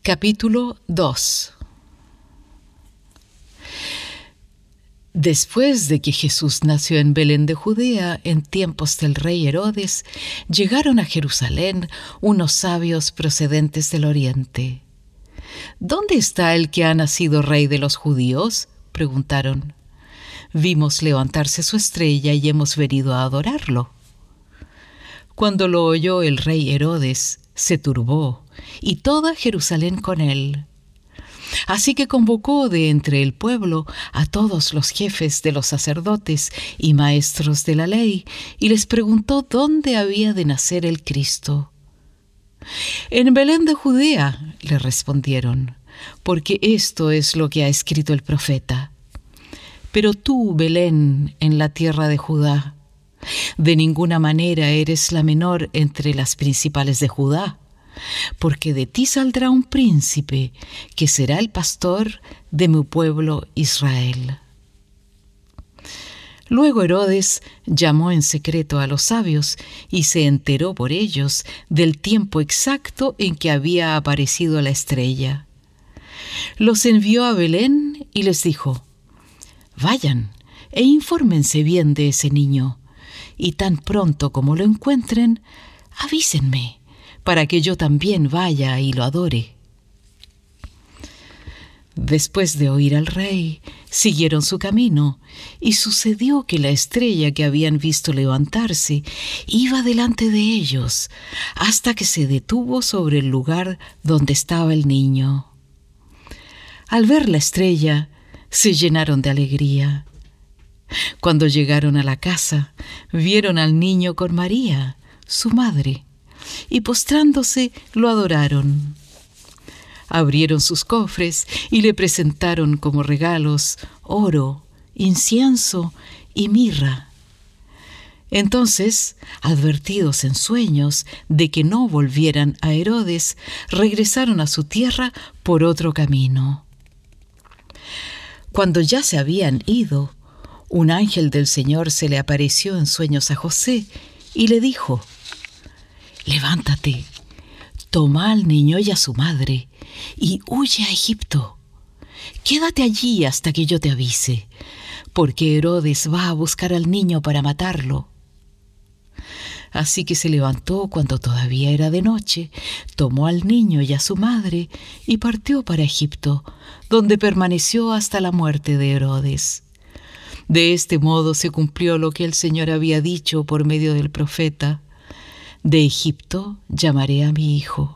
Capítulo 2. Después de que Jesús nació en Belén de Judea, en tiempos del rey Herodes, llegaron a Jerusalén unos sabios procedentes del oriente. «¿Dónde está el que ha nacido rey de los judíos?», preguntaron. «Vimos levantarse su estrella y hemos venido a adorarlo». Cuando lo oyó el rey Herodes, se turbó, y toda Jerusalén con él. Así que convocó de entre el pueblo a todos los jefes de los sacerdotes y maestros de la ley, y les preguntó dónde había de nacer el Cristo. «En Belén de Judea», le respondieron, «porque esto es lo que ha escrito el profeta. Pero tú, Belén, en la tierra de Judá, de ninguna manera eres la menor entre las principales de Judá, porque de ti saldrá un príncipe que será el pastor de mi pueblo Israel». Luego Herodes llamó en secreto a los sabios y se enteró por ellos del tiempo exacto en que había aparecido la estrella. Los envió a Belén y les dijo: «Vayan e infórmense bien de ese niño, y tan pronto como lo encuentren, avísenme, para que yo también vaya y lo adore». Después de oír al rey, siguieron su camino, y sucedió que la estrella que habían visto levantarse iba delante de ellos, hasta que se detuvo sobre el lugar donde estaba el niño. Al ver la estrella, se llenaron de alegría. Cuando llegaron a la casa, vieron al niño con María, su madre, y postrándose lo adoraron. Abrieron sus cofres y le presentaron como regalos oro, incienso y mirra. Entonces, advertidos en sueños de que no volvieran a Herodes, regresaron a su tierra por otro camino. Cuando ya se habían ido, un ángel del Señor se le apareció en sueños a José y le dijo: «Levántate, toma al niño y a su madre y huye a Egipto. Quédate allí hasta que yo te avise, porque Herodes va a buscar al niño para matarlo». Así que se levantó cuando todavía era de noche, tomó al niño y a su madre y partió para Egipto, donde permaneció hasta la muerte de Herodes. De este modo se cumplió lo que el Señor había dicho por medio del profeta: «De Egipto llamaré a mi hijo».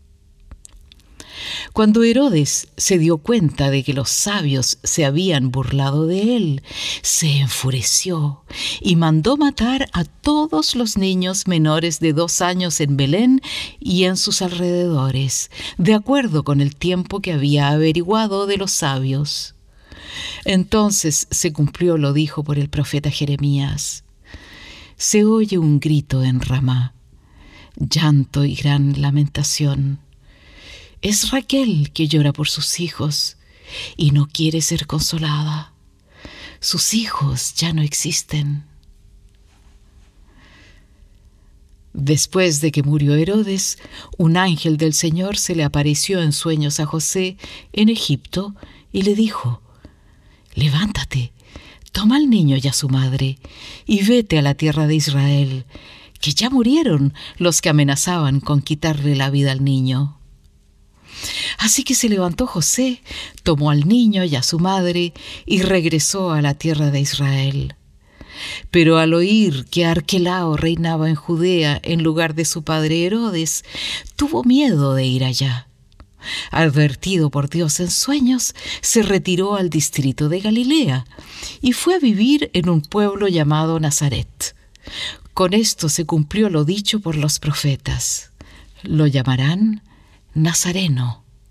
Cuando Herodes se dio cuenta de que los sabios se habían burlado de él, se enfureció y mandó matar a todos los niños menores de 2 años en Belén y en sus alrededores, de acuerdo con el tiempo que había averiguado de los sabios. Entonces se cumplió lo dicho por el profeta Jeremías: «Se oye un grito en Ramá, llanto y gran lamentación. Es Raquel que llora por sus hijos y no quiere ser consolada. Sus hijos ya no existen». Después de que murió Herodes, un ángel del Señor se le apareció en sueños a José en Egipto y le dijo: «Levántate, toma al niño y a su madre y vete a la tierra de Israel, que ya murieron los que amenazaban con quitarle la vida al niño». Así que se levantó José, tomó al niño y a su madre y regresó a la tierra de Israel. Pero al oír que Arquelao reinaba en Judea en lugar de su padre Herodes, tuvo miedo de ir allá. Advertido por Dios en sueños, se retiró al distrito de Galilea y fue a vivir en un pueblo llamado Nazaret. Con esto se cumplió lo dicho por los profetas: «Lo llamarán Nazareno».